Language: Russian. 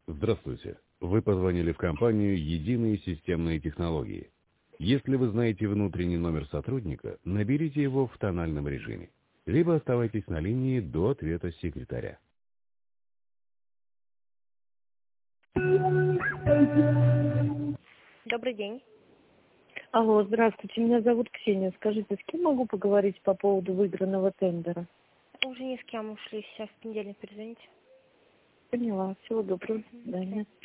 Здравствуйте. Вы позвонили в компанию «Единые системные технологии». Если вы знаете внутренний номер сотрудника, наберите его в тональном режиме. Либо оставайтесь на линии до ответа секретаря. Добрый день. Алло, здравствуйте, меня зовут Ксения. Скажите, с кем могу поговорить по поводу выигранного тендера? Уже ни с кем ушли, сейчас в понедельник перезвоните. Поняла. Всего доброго. До Мгм. свидания.